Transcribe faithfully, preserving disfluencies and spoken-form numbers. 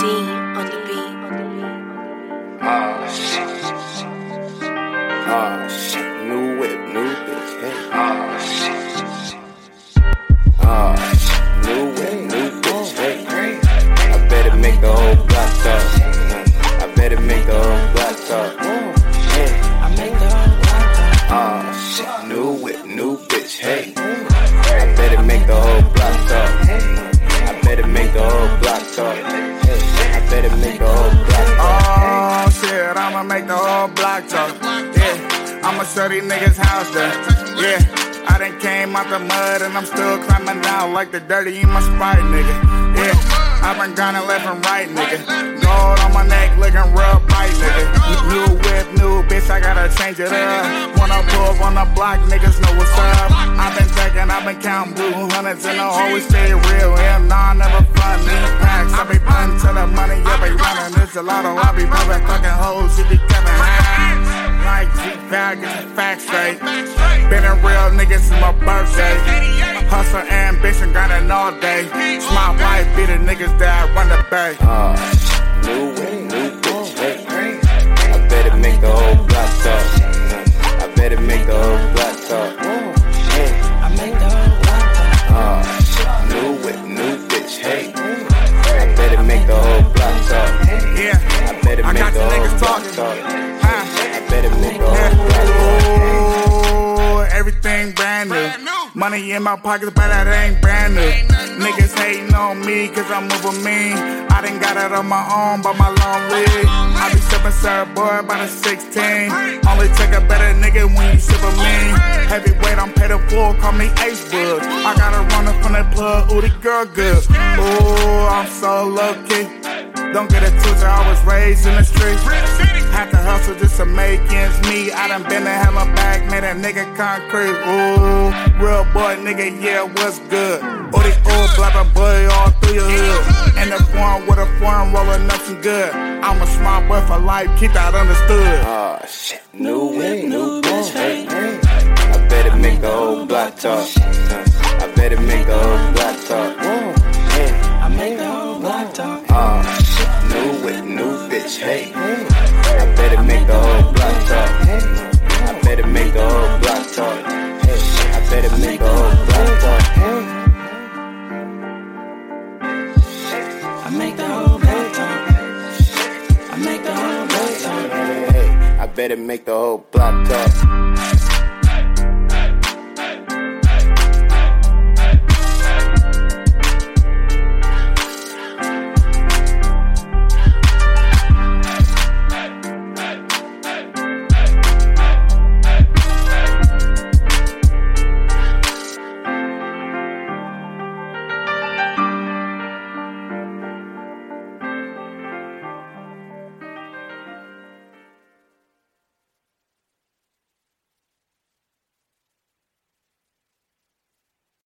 on the beat. Ah, shit. Ah, shit. New whip, new bitch, hey. Ah, shit. Ah, shit. New whip, new bitch, hey. I better make the whole block talk. I better make the whole block talk. Hey. I make the whole block talk. Ah, shit. New whip, new bitch, hey. I better make the whole block talk. I better make the whole block talk. I better make the whole block talk. Oh shit, I'ma make the whole block talk. Yeah, I'ma show these niggas house there. Yeah, I done came out the mud and I'm still climbing down like the dirty in my sprite, nigga. Yeah, I've been grinding left and right, nigga. Gold on my neck looking real bright, nigga. New whip, new bitch, I gotta change it up. When I pull up on the block, niggas know what's up. I've been checking, I've been counting blue hundreds and I always stay real. Yeah, nah, I never front these packs. I be putting to the money, yeah, be running. There's a lot of I be popping fucking hoes, she be coming hands. Like G-Fag, get the facts straight. Been a real nigga since my birthday. Hustle, ambition, grinding all day. Smart wife, be the niggas that run the bay. Ah, new whip, new bitch, hey. I better make the whole block talk. I better make the whole block talk. Hey. I make the whole block talk. Ah, new whip, new bitch, hey. I better make the whole block talk. Yeah, I better I make got the the whole niggas block talking. talk. Huh? I better make the whole block talk. Oh, everything brand new. Money in my pockets, but that ain't brand new. Niggas hating on me, cause I'm moving mean. I done got it on my own, by my long leg. I be sipping syrup, boy, by the sixteen. Only take a better nigga when you sip with me. Heavyweight, I'm paid in full, call me Ace Bud. I got a runner from that plug, ooh, the girl good. Ooh, I'm so low-key. Don't get it twisted, I was raised in the streets. Had to hustle just to make ends meet. I done been to hella back, made a nigga concrete. Ooh, real boy, nigga, yeah, what's good? Ooh, the old blabbing boy all through your hood. In the foreign with a foreign rolling up some good. I'm a smart boy for life, keep that understood. Ah, shit. New whip, new bitch, hey. I better make the whole block talk. I better make the whole block talk. Hey. I make the whole block talk. Ah, shit. New whip, new bitch, hey. I better make the whole block talk. I better make the whole block talk. I better make the whole block talk. I make the whole block talk. I make the whole block talk. Hey, I better make the whole block talk.